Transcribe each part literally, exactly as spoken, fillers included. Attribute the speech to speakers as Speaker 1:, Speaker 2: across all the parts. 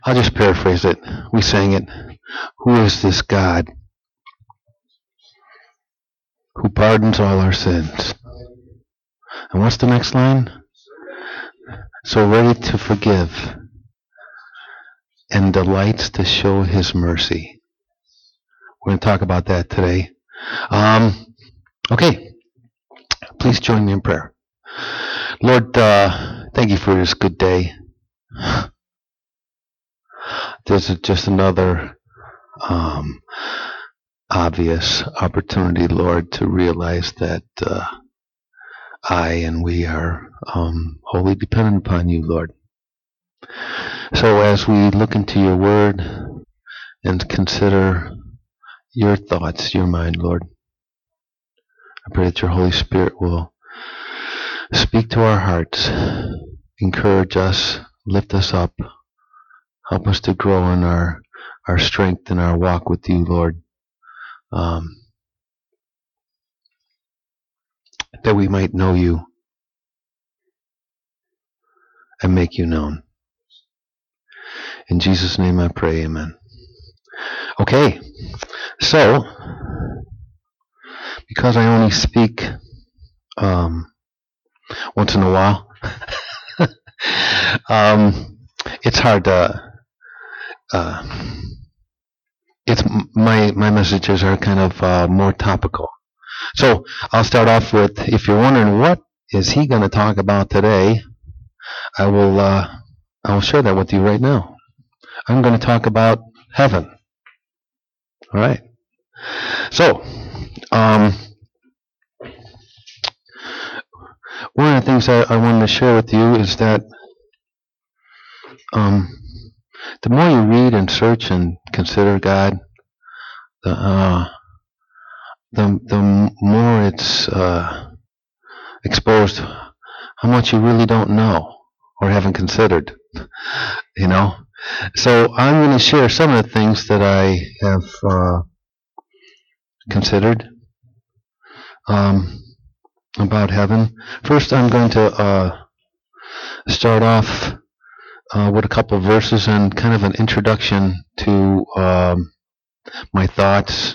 Speaker 1: I'll just paraphrase it. We sang it. Who is this God who pardons all our sins? And what's the next line? So ready to forgive and delights to show his mercy. We're going to talk about that today. Um, okay. Please join me in prayer. Lord, uh, thank you for this good day. This is just another um, obvious opportunity, Lord, to realize that uh, I and we are um, wholly dependent upon you, Lord. So as we look into your word and consider your thoughts, your mind, Lord, I pray that your Holy Spirit will speak to our hearts, encourage us, lift us up, help us to grow in our, our strength and our walk with you, Lord, um, that we might know you and make you known. In Jesus' name I pray, amen. Okay, so, because I only speak um, once in a while, um, it's hard to, uh, it's my, my messages are kind of uh, more topical. So, I'll start off with, if you're wondering what is he going to talk about today, I will, uh, I will share that with you right now. I'm going to talk about heaven. All right. So, um, one of the things I, I wanted to share with you is that um, the more you read and search and consider God, the uh, the, the more it's uh, exposed how much you really don't know or haven't considered. You know. So I'm going to share some of the things that I have uh, considered um, about heaven. First, I'm going to uh, start off uh, with a couple of verses and kind of an introduction to um, my thoughts.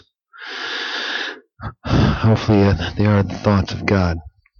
Speaker 1: Hopefully, they are the thoughts of God.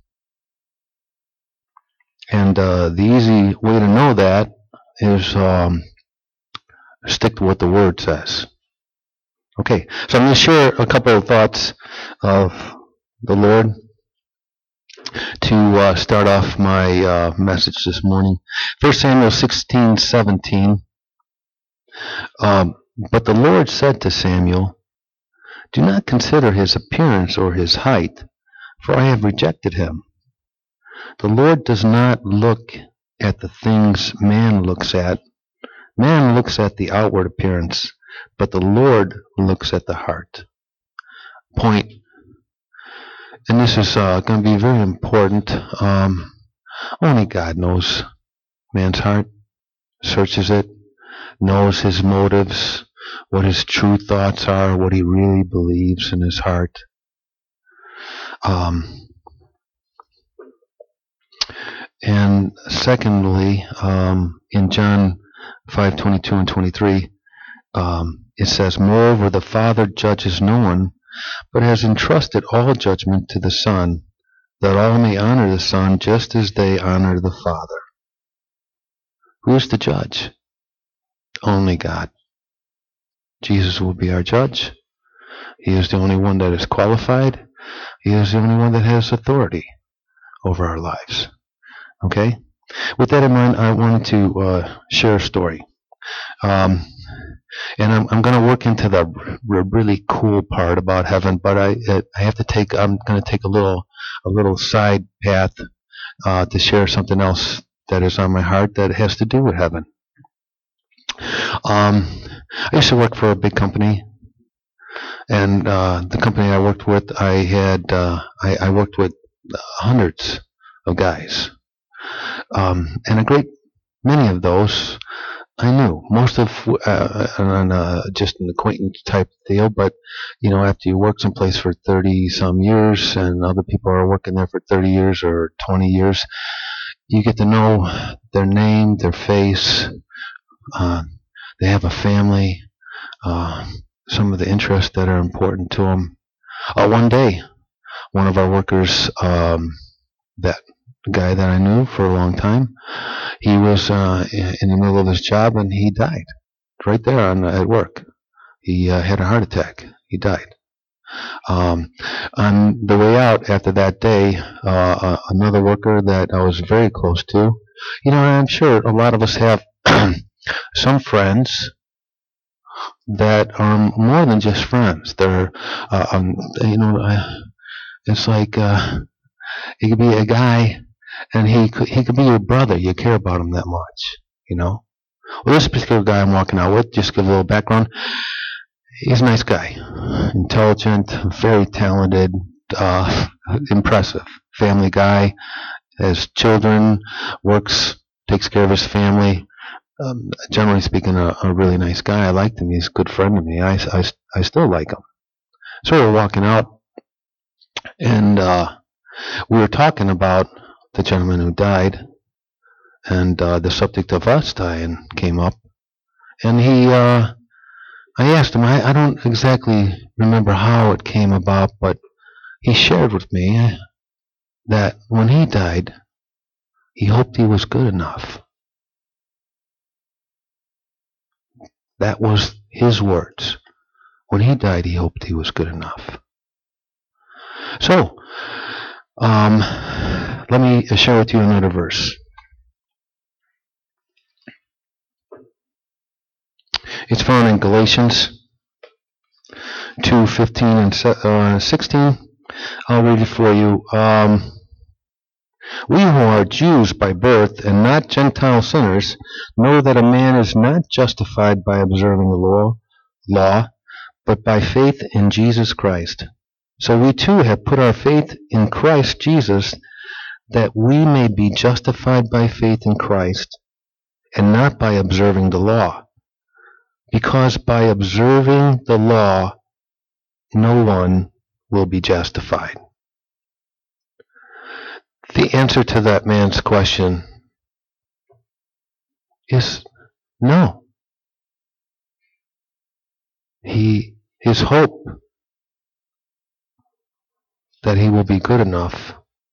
Speaker 1: And uh, the easy way to know that is um, stick to what the Word says. Okay, so I'm going to share a couple of thoughts of the Lord to uh, start off my uh, message this morning. First Samuel sixteen seventeen. Um, but the Lord said to Samuel, do not consider his appearance or his height, for I have rejected him. The Lord does not look at the things man looks at. Man looks at the outward appearance, but the Lord looks at the heart. Point. And this is uh, going to be very important. Um, only God knows man's heart, searches it, knows his motives, what his true thoughts are, what he really believes in his heart. Um, and secondly, um, in John five twenty-two and twenty-three, um, it says, moreover, the Father judges no one, but has entrusted all judgment to the Son, that all may honor the Son just as they honor the Father. Who is the judge? Only God. Jesus will be our judge. He is the only one that is qualified. He is the only one that has authority over our lives. Okay? With that in mind, I wanted to uh, share a story. Um, and I'm, I'm going to work into the r- really cool part about heaven, but I I have to take I'm going to take a little a little side path uh, to share something else that is on my heart that has to do with heaven. Um, I used to work for a big company, and uh, the company I worked with, I had uh, I, I worked with hundreds of guys, um, and a great many of those I knew. Most of uh, on uh, just an acquaintance type deal, but you know, after you work someplace for thirty some years, and other people are working there for thirty years or twenty years, you get to know their name, their face. Uh, they have a family, uh, some of the interests that are important to them. Uh, one day, one of our workers, um, that guy that I knew for a long time, he was uh, in the middle of his job and he died right there on, at work. He uh, had a heart attack. He died. Um, on the way out after that day, uh, uh, another worker that I was very close to, you know, I'm sure a lot of us have some friends that are more than just friends. They're, uh, um, you know, uh, it's like uh, it could be a guy, and he could, he could be your brother. You care about him that much, you know. Well, this particular guy I'm walking out with, just to give a little background, he's a nice guy, intelligent, very talented, uh, impressive, family guy, has children, works, takes care of his family. Um, generally speaking, a, a really nice guy. I liked him. He's a good friend to me. I, I, I still like him. So we're walking out, and uh, we were talking about the gentleman who died, and uh, the subject of us dying came up. And he, uh, I asked him, I, I don't exactly remember how it came about, but he shared with me that when he died, he hoped he was good enough. That was his words. When he died, he hoped he was good enough. So, um, let me share with you another verse. It's found in Galatians two fifteen and sixteen. I'll read it for you. Um, we who are Jews by birth and not Gentile sinners know that a man is not justified by observing the law, law, but by faith in Jesus Christ. So we too have put our faith in Christ Jesus, that we may be justified by faith in Christ and not by observing the law. Because by observing the law, no one will be justified. The answer to that man's question is no. He, his hope that he will be good enough,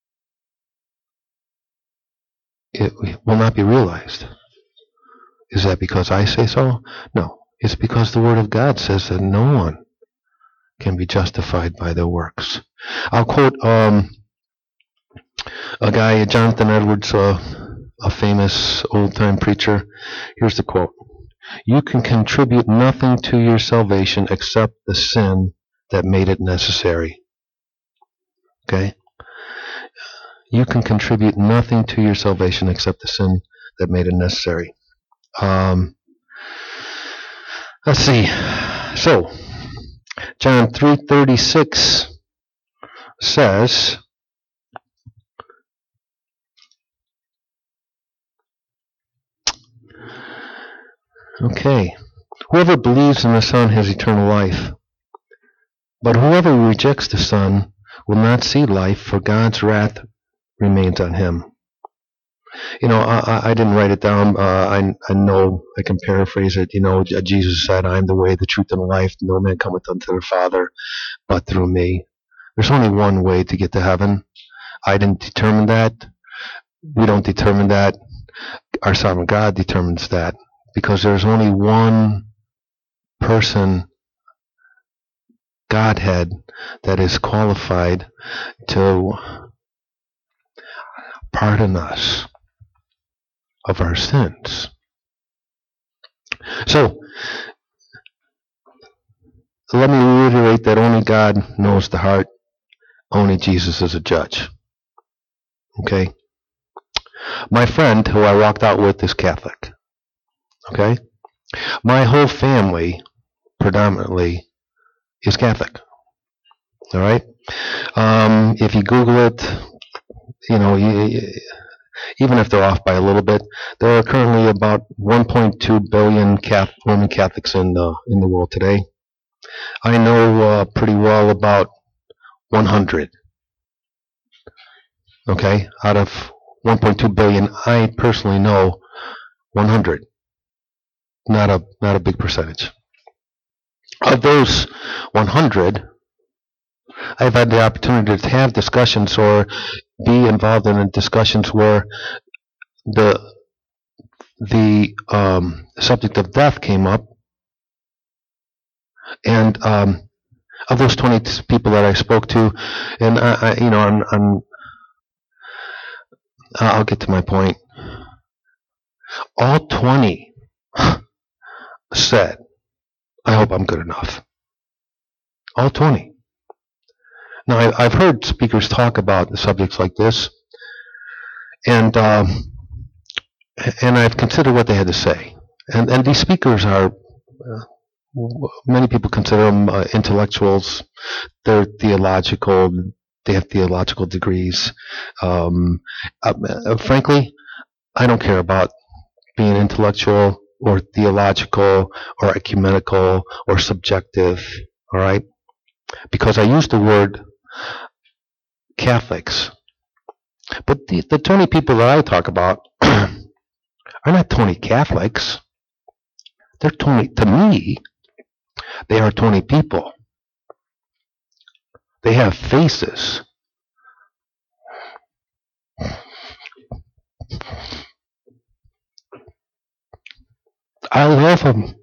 Speaker 1: it will not be realized. Is that because I say so? No. It's because the Word of God says that no one can be justified by their works. I'll quote um, a guy, Jonathan Edwards, uh, a famous old-time preacher. Here's the quote. You can contribute nothing to your salvation except the sin that made it necessary. Okay? You can contribute nothing to your salvation except the sin that made it necessary. Um, let's see. So, John three thirty-six says, okay, whoever believes in the Son has eternal life, but whoever rejects the Son will not see life, for God's wrath remains on him. You know, I, I didn't write it down. Uh, I, I know I can paraphrase it. You know, Jesus said, I am the way, the truth, and the life. No man cometh unto the Father but through me. There's only one way to get to heaven. I didn't determine that. We don't determine that. Our sovereign God determines that. Because there's only one person, Godhead, that is qualified to pardon us of our sins. So, let me reiterate that only God knows the heart. Only Jesus is a judge. Okay? My friend, who I walked out with, is Catholic. Okay? My whole family, predominantly, is Catholic. All right? Um, if you Google it, you know, you, even if they're off by a little bit, there are currently about one point two billion Catholic, Roman Catholics in the, in the world today. I know uh, pretty well about one hundred. Okay? Out of one point two billion, I personally know one hundred. not a not a big percentage. Of those one hundred, I've had the opportunity to have discussions or be involved in discussions where the the um, subject of death came up, and um, of those twenty people that I spoke to, and I, I you know, I'm, I'm I'll get to my point. All twenty said, "I hope I'm good enough." All twenty. Now, I, I've heard speakers talk about subjects like this, and um, and I've considered what they had to say. And and these speakers are, uh, many people consider them uh, intellectuals. They're theological. They have theological degrees. Um, uh, frankly, I don't care about being intellectual or theological or ecumenical or subjective, all right? Because I use the word Catholics. But the, the twenty people that I talk about are not twenty Catholics. They're twenty, to me, they are twenty people. They have faces. I love them.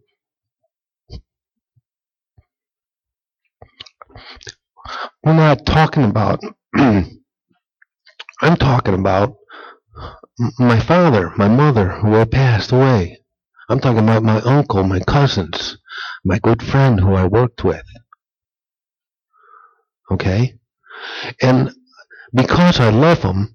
Speaker 1: We're not talking about, I'm talking about my father, my mother, who had passed away. I'm talking about my uncle, my cousins, my good friend who I worked with. Okay? And because I love them,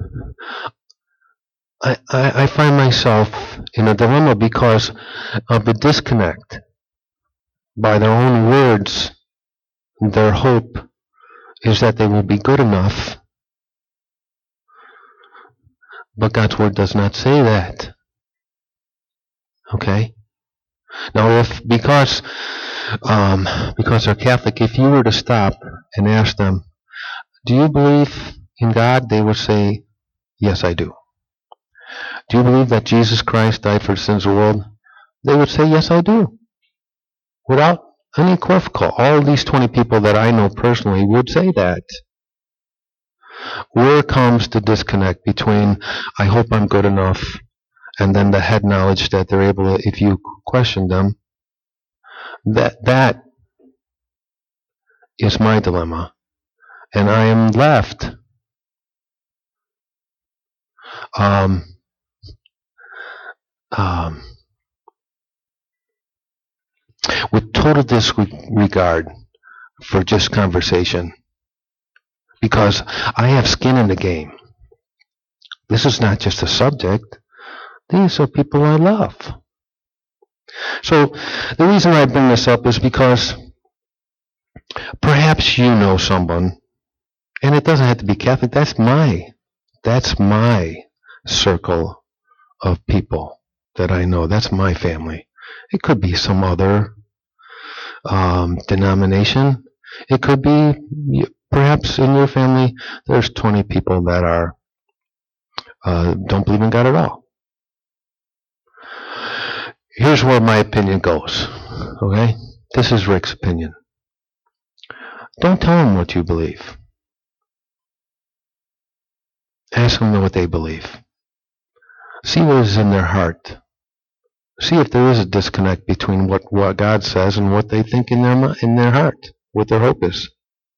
Speaker 1: I, I, I find myself in a dilemma because of the disconnect. By their own words, their hope is that they will be good enough. But God's word does not say that. Okay? Now, if because um, because they're Catholic, if you were to stop and ask them, "Do you believe in God?" they would say, "Yes, I do." "Do you believe that Jesus Christ died for the sins of the world?" They would say, "Yes, I do." Without any equivocal. All of these twenty people that I know personally would say that. Where comes the disconnect between "I hope I'm good enough" and then the head knowledge that they're able to, if you question them, that that is my dilemma. And I am left um, um, with total disregard for just conversation, because I have skin in the game. This is not just a subject. These are people I love. So the reason I bring this up is because perhaps you know someone, and it doesn't have to be Catholic. That's my, that's my circle of people that I know. That's my family. It could be some other um, denomination. It could be, perhaps in your family, there's twenty people that are uh, don't believe in God at all. Here's where my opinion goes. Okay? This is Rick's opinion. Don't tell them what you believe. Ask them what they believe. See what is in their heart. See if there is a disconnect between what, what God says and what they think in their in their heart, what their hope is.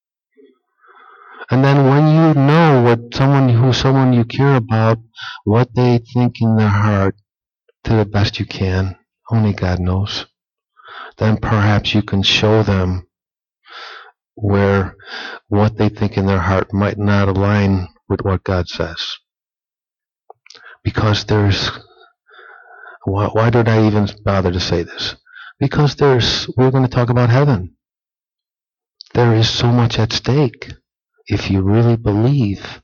Speaker 1: And then when you know what someone who someone you care about, what they think in their heart, to the best you can, only God knows, then perhaps you can show them where what they think in their heart might not align with what God says. Because there's, why, why did I even bother to say this? Because there's, we're going to talk about heaven. There is so much at stake if you really believe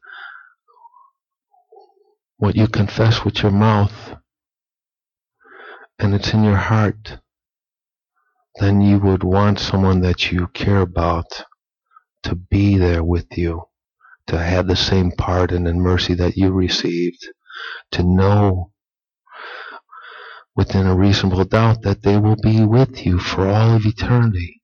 Speaker 1: what you confess with your mouth and it's in your heart. Then you would want someone that you care about to be there with you, to have the same pardon and mercy that you received, to know within a reasonable doubt that they will be with you for all of eternity.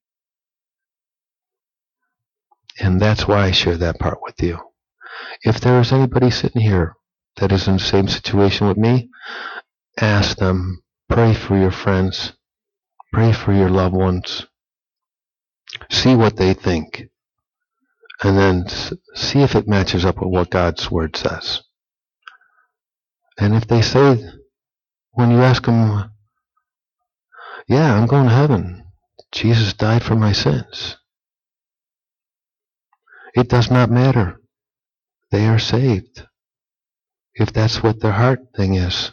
Speaker 1: And that's why I share that part with you. If there is anybody sitting here that is in the same situation with me, ask them, pray for your friends, pray for your loved ones, see what they think, and then see if it matches up with what God's Word says. And if they say, when you ask them, yeah, I'm going to heaven, Jesus died for my sins, it does not matter. They are saved, if that's what their heart thing is.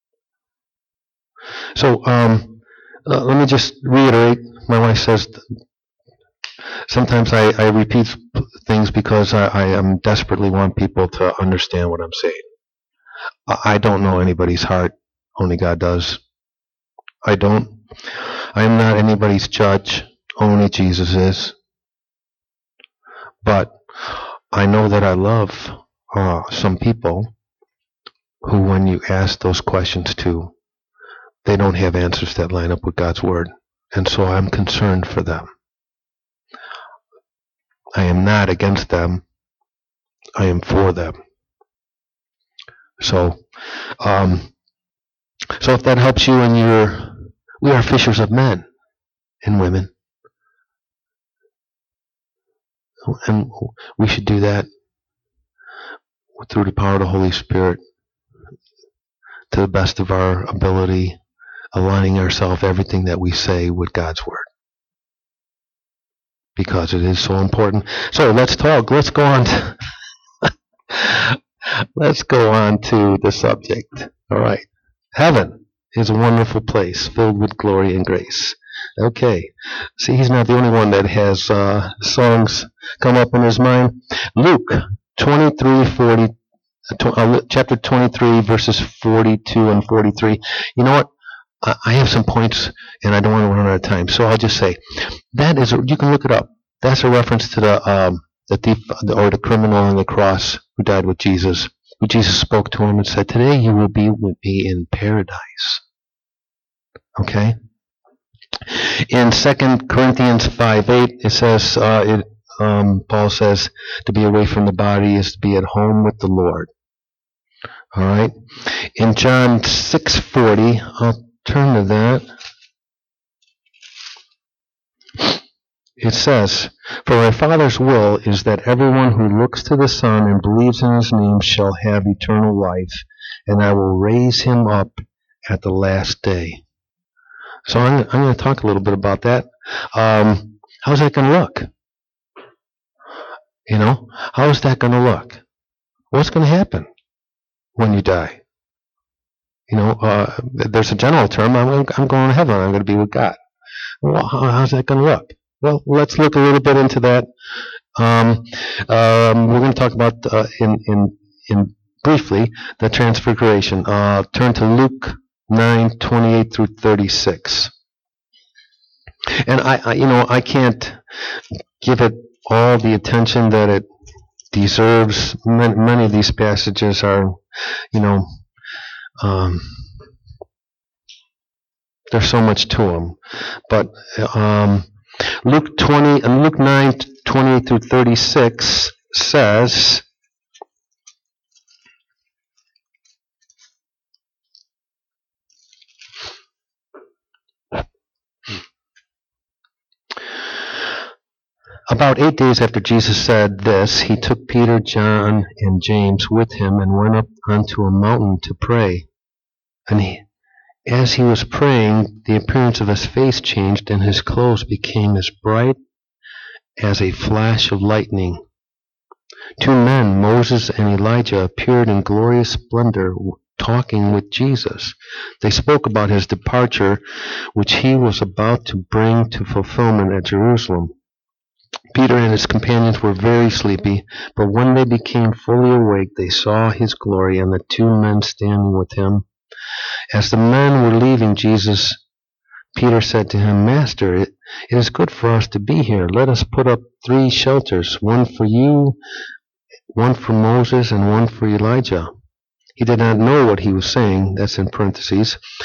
Speaker 1: So, um, uh, let me just reiterate. My wife says sometimes I, I repeat things because I, I am desperately want people to understand what I'm saying. I don't know anybody's heart. Only God does. I don't. I am not anybody's judge. Only Jesus is. But I know that I love uh, some people who, when you ask those questions to, they don't have answers that line up with God's Word. And so I'm concerned for them. I am not against them. I am for them. So, um, so if that helps you in your, we are fishers of men and women. And we should do that through the power of the Holy Spirit to the best of our ability, aligning ourselves, everything that we say, with God's Word. Because it is so important. So let's talk. Let's go on to let's go on to the subject. All right. Heaven is a wonderful place filled with glory and grace. Okay. See, he's not the only one that has uh, songs come up in his mind. Luke twenty-three, forty, uh, chapter twenty-three, verses forty-two and forty-three. You know what? I have some points, and I don't want to run out of time, so I'll just say that is. A, you can look it up. That's a reference to the um, the thief or the criminal on the cross who died with Jesus. Who Jesus spoke to him and said, "Today you will be with me in paradise." Okay. In Second Corinthians five eight, it says, uh, it, um, Paul says, to be away from the body is to be at home with the Lord. All right. In John six forty, I'll turn to that. It says, "For my Father's will is that everyone who looks to the Son and believes in his name shall have eternal life, and I will raise him up at the last day." So I'm, I'm going to talk a little bit about that. Um, how's that going to look? You know, how is that going to look? What's going to happen when you die? You know, uh, there's a general term. I'm, I'm going to heaven. I'm going to be with God. Well, how, how's that going to look? Well, let's look a little bit into that. Um, um, we're going to talk about uh, in in in briefly the transfiguration. Uh, turn to Luke nine twenty-eight through thirty-six. And I, I, you know, I can't give it all the attention that it deserves. Many, many of these passages are, you know, um, there's so much to them. But um, Luke twenty and Luke nine twenty-eight through thirty-six says, "About eight days after Jesus said this, he took Peter, John, and James with him and went up onto a mountain to pray. And he, as he was praying, the appearance of his face changed, and his clothes became as bright as a flash of lightning. Two men, Moses and Elijah, appeared in glorious splendor, talking with Jesus. They spoke about his departure, which he was about to bring to fulfillment at Jerusalem. Peter and his companions were very sleepy, but when they became fully awake, they saw his glory and the two men standing with him. As the men were leaving Jesus, Peter said to him, 'Master, it, it is good for us to be here. Let us put up three shelters, one for you, one for Moses, and one for Elijah.' He did not know what he was saying. That's in parentheses.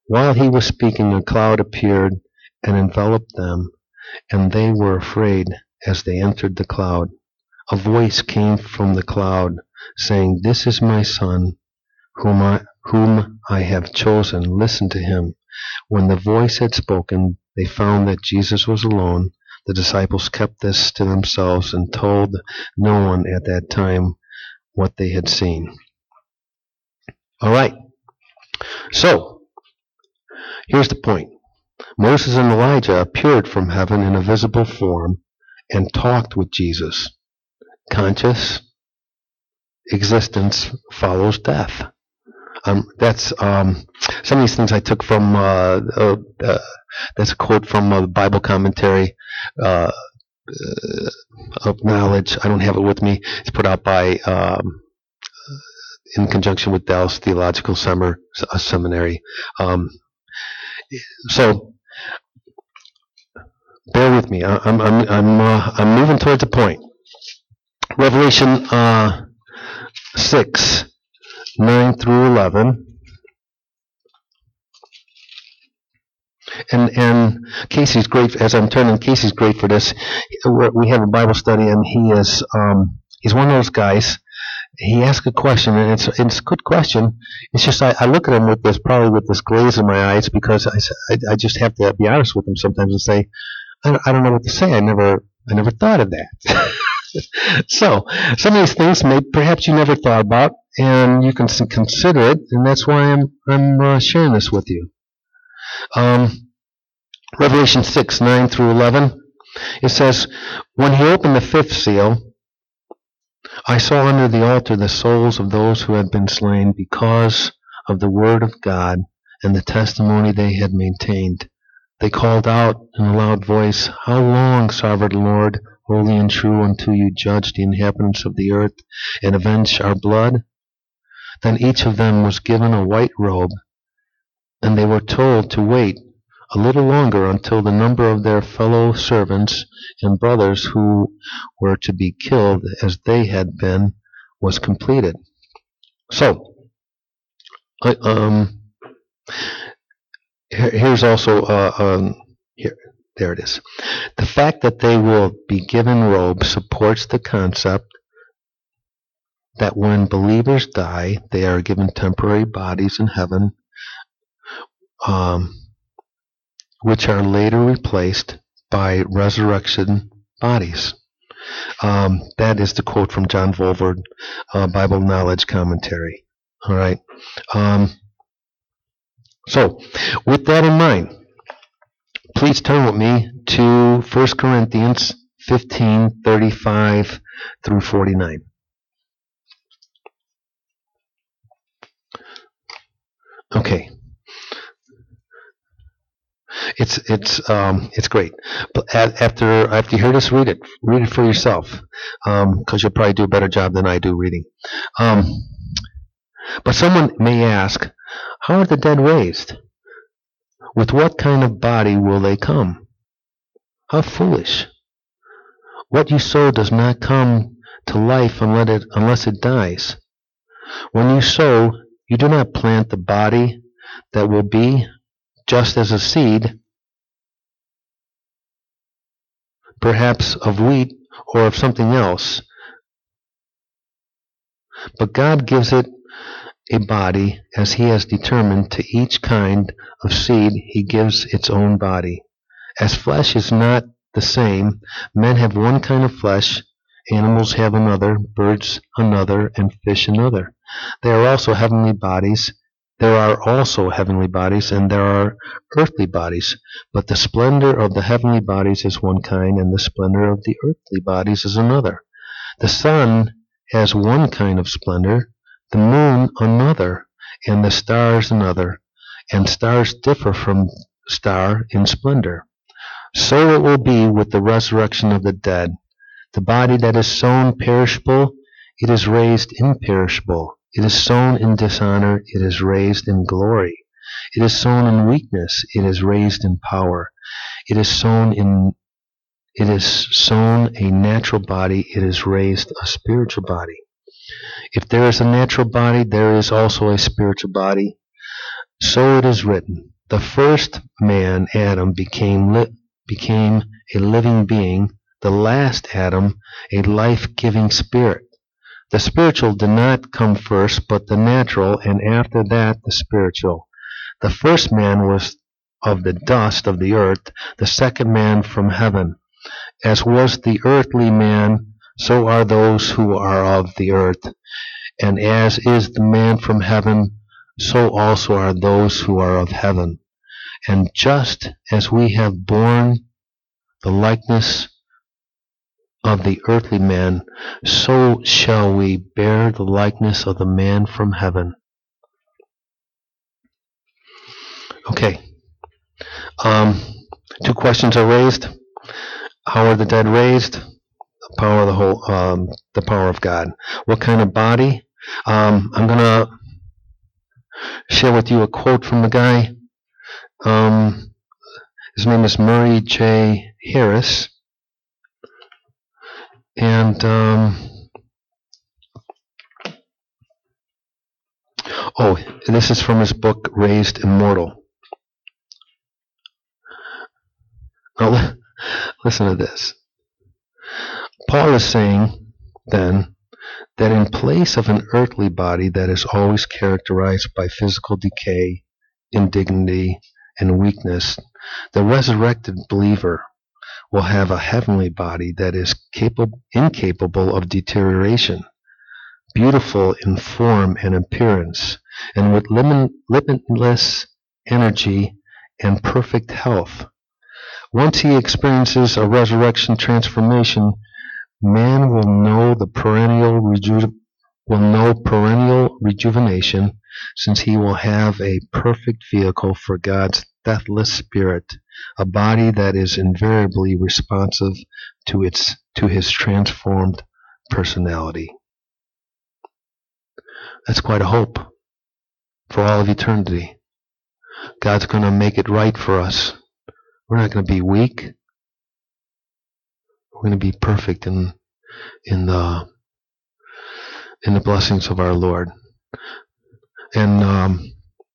Speaker 1: While he was speaking, a cloud appeared and enveloped them, and they were afraid as they entered the cloud. A voice came from the cloud, saying, "This is my Son, whom I, whom I have chosen. Listen to him." When the voice had spoken, they found that Jesus was alone. The disciples kept this to themselves and told no one at that time what they had seen. All right. So, here's the point. Moses and Elijah appeared from heaven in a visible form and talked with Jesus. Conscious existence follows death. Um, that's um, some of these things I took from, uh, uh, uh, that's a quote from a Bible commentary uh, uh, of knowledge. I don't have it with me. It's put out by, um, in conjunction with Dallas Theological Summer, uh, Seminary. Um, so, bear with me. I, I'm, I'm, I'm, uh, I'm moving towards a point. Revelation uh, six, nine through eleven. And and Casey's great, as I'm turning, Casey's great for this. We have a Bible study, and he is, um, he's one of those guys. He asks a question, and it's, it's a good question. It's just, I, I look at him with this, probably with this glaze in my eyes, because I, I, I just have to be honest with him sometimes and say, I don't, I don't know what to say. I never, I never thought of that. So, some of these things may perhaps you never thought about, and you can consider it, and that's why I'm I'm uh, sharing this with you. Um, Revelation six, nine through eleven, it says, "When he opened the fifth seal, I saw under the altar the souls of those who had been slain because of the word of God and the testimony they had maintained. They called out in a loud voice, 'How long, sovereign Lord, holy and true, until you judge the inhabitants of the earth and avenge our blood?' Then each of them was given a white robe, and they were told to wait a little longer until the number of their fellow servants and brothers who were to be killed as they had been was completed." So, I, um, here, here's also, uh, um, here, there it is. The fact that they will be given robes supports the concept that when believers die, they are given temporary bodies in heaven, um, which are later replaced by resurrection bodies. Um, that is the quote from John Volverd, uh, Bible Knowledge Commentary. All right. Um, so, with that in mind, please turn with me to First Corinthians fifteen, thirty-five through forty-nine. Okay. It's it's um it's great. But after after you hear this, read it. Read it for yourself, um, because you'll probably do a better job than I do reading. Um, but someone may ask, how are the dead raised? With what kind of body will they come? How foolish! What you sow does not come to life unless it, unless it dies. When you sow, you do not plant the body that will be, just as a seed, perhaps of wheat or of something else, but God gives it a body as he has determined. To each kind of seed he gives its own body. As flesh is not the same, men have one kind of flesh, animals have another, birds another, and fish another. There are also heavenly bodies. There are also heavenly bodies, and there are earthly bodies. But the splendor of the heavenly bodies is one kind, and the splendor of the earthly bodies is another. The sun has one kind of splendor, the moon another, and the stars another, and stars differ from star in splendor. So it will be with the resurrection of the dead. The body that is sown perishable, it is raised imperishable. It is sown in dishonor, it is raised in glory. It is sown in weakness, it is raised in power. It is sown in it is sown a natural body, it is raised a spiritual body. If there is a natural body, there is also a spiritual body. So it is written, The first man, Adam, became li- became a living being. The last Adam, a life-giving spirit. The spiritual did not come first, but the natural, and after that the spiritual. The first man was of the dust of the earth, the second man from heaven. As was the earthly man, so are those who are of the earth. And as is the man from heaven, so also are those who are of heaven. And just as we have borne the likeness of the earthly man, so shall we bear the likeness of the man from heaven. Okay. Um, two questions are raised. How are the dead raised? The power of the whole, um, the power of God. What kind of body? Um, I'm gonna share with you a quote from the guy. Um, his name is Murray J. Harris, and um, oh, this is from his book Raised Immortal. Now, listen to this. Paul is saying, then, that in place of an earthly body that is always characterized by physical decay, indignity, and weakness, the resurrected believer will have a heavenly body that is capable, incapable of deterioration, beautiful in form and appearance, and with limit, limitless energy and perfect health. Once he experiences a resurrection transformation, man will know the perennial reju- will know perennial rejuvenation, since he will have a perfect vehicle for God's deathless spirit, a body that is invariably responsive to its to his transformed personality. That's quite a hope for all of eternity. God's going to make it right for us. We're not going to be weak. We're going to be perfect in in the in the blessings of our Lord. And um,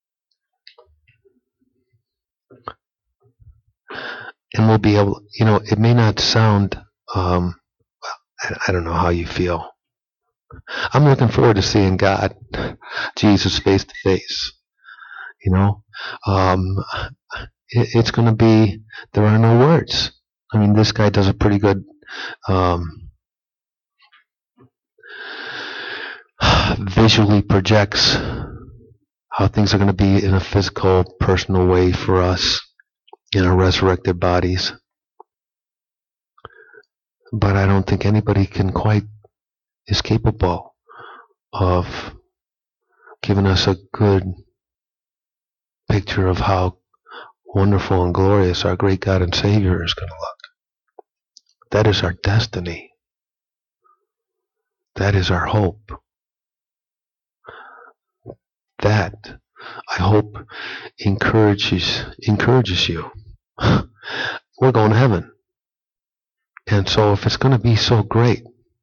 Speaker 1: and we'll be able, you know, it may not sound, um, I, I don't know how you feel. I'm looking forward to seeing God, Jesus, face to face. You know, um, it, it's going to be, there are no words. I mean, this guy does a pretty good um, visually projects how things are going to be in a physical, personal way for us in our resurrected bodies. But I don't think anybody can quite, is capable of giving us a good picture of how wonderful and glorious our great God and Savior is going to look. That is our destiny. That is our hope. That, I hope, encourages encourages you. We're going to heaven. And so if it's going to be so great,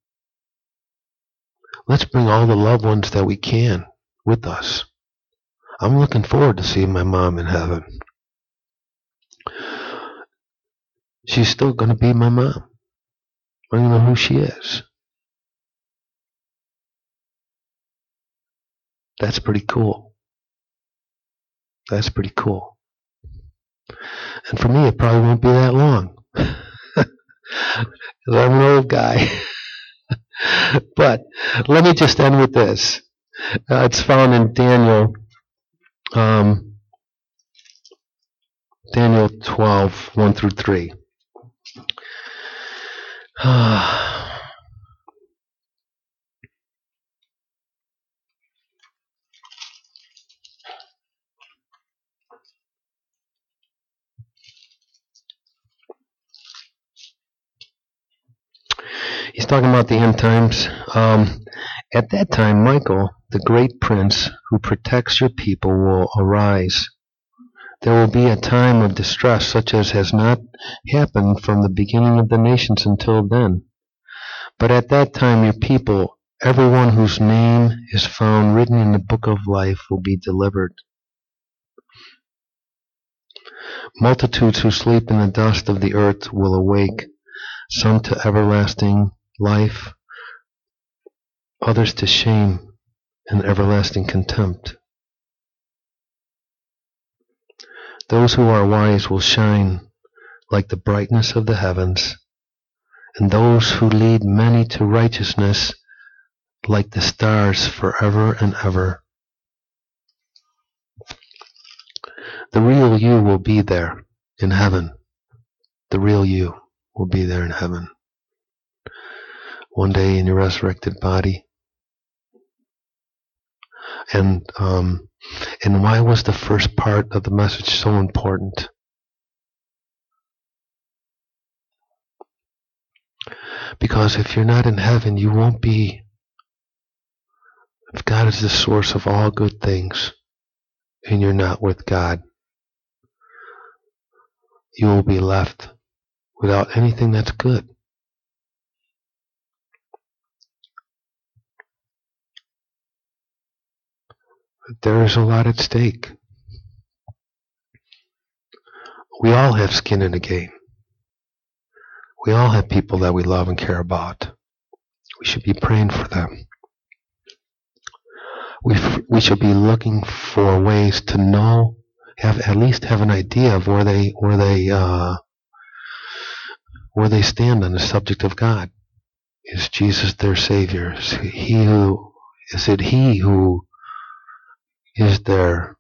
Speaker 1: let's bring all the loved ones that we can with us. I'm looking forward to seeing my mom in heaven. She's still going to be my mom. I don't know who she is. That's pretty cool. That's pretty cool. And for me, it probably won't be that long. Because I'm an old guy. But let me just end with this. Uh, it's found in Daniel, um, Daniel twelve, one through three. He's talking about the end times. Um, at that time, Michael, the great prince who protects your people, will arise. There will be a time of distress such as has not happened from the beginning of the nations until then. But at that time your people, everyone whose name is found written in the book of life, will be delivered. Multitudes who sleep in the dust of the earth will awake, some to everlasting life, others to shame and everlasting contempt. Those who are wise will shine like the brightness of the heavens, and those who lead many to righteousness like the stars forever and ever. The real you will be there in heaven. The real you will be there in heaven. One day in your resurrected body. And um, and why was the first part of the message so important? Because if you're not in heaven, you won't be. If God is the source of all good things, and you're not with God, you will be left without anything that's good. There is a lot at stake. We all have skin in the game. We all have people that we love and care about. We should be praying for them. We we should be looking for ways to know, have at least have an idea of where they where they uh, where they stand on the subject of God. Is Jesus their Savior? Is he who is it He who is there,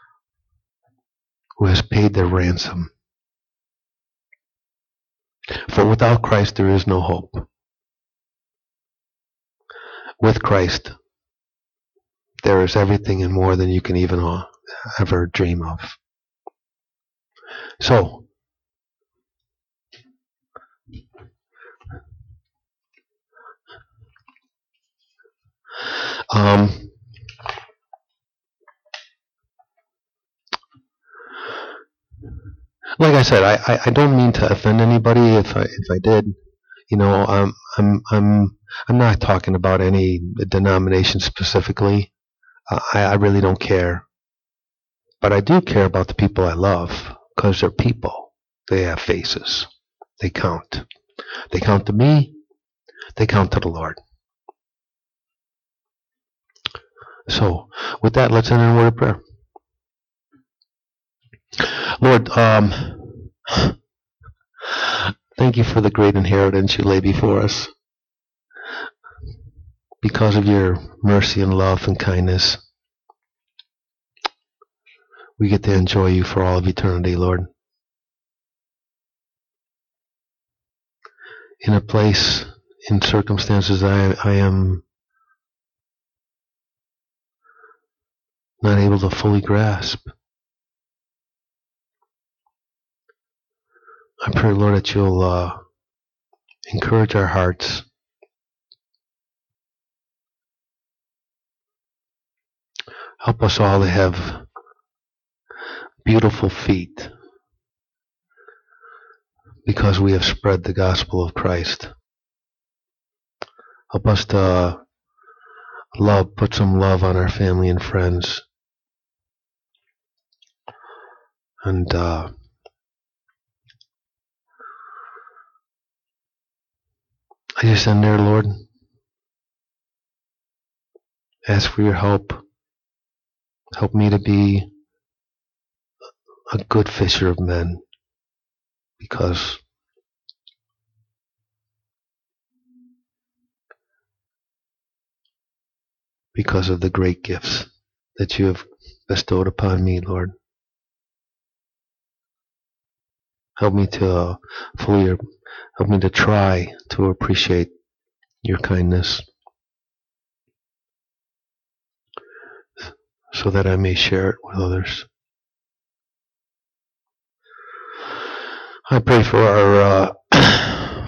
Speaker 1: who has paid their ransom? For without Christ there is no hope. With Christ there is everything and more than you can even uh, ever dream of. So, um, like I said, I, I, I don't mean to offend anybody. If I if I did, you know, um, I'm I'm I'm not talking about any denomination specifically. Uh, I I really don't care, but I do care about the people I love because they're people. They have faces. They count. They count to me. They count to the Lord. So, with that, let's end in a word of prayer. Lord, um, thank you for the great inheritance you lay before us. Because of your mercy and love and kindness, we get to enjoy you for all of eternity, Lord. In a place, in circumstances I, I am not able to fully grasp. I pray, Lord, that you'll uh, encourage our hearts. Help us all to have beautiful feet because we have spread the gospel of Christ. Help us to love, put some love on our family and friends. And uh, I just end there, Lord. Ask for your help. Help me to be a good fisher of men, because because of the great gifts that you have bestowed upon me, Lord. Help me to uh, fully, help me to try to appreciate your kindness, so that I may share it with others. I pray for our uh,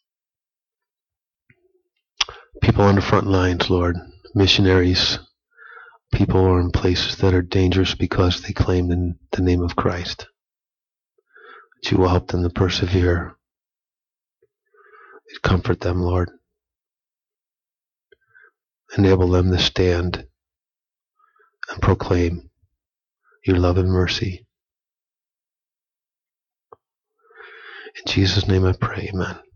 Speaker 1: people on the front lines, Lord, missionaries, people who are in places that are dangerous because they claim in the name of Christ. That you will help them to persevere. Comfort them, Lord. Enable them to stand and proclaim your love and mercy In Jesus' name I pray, amen.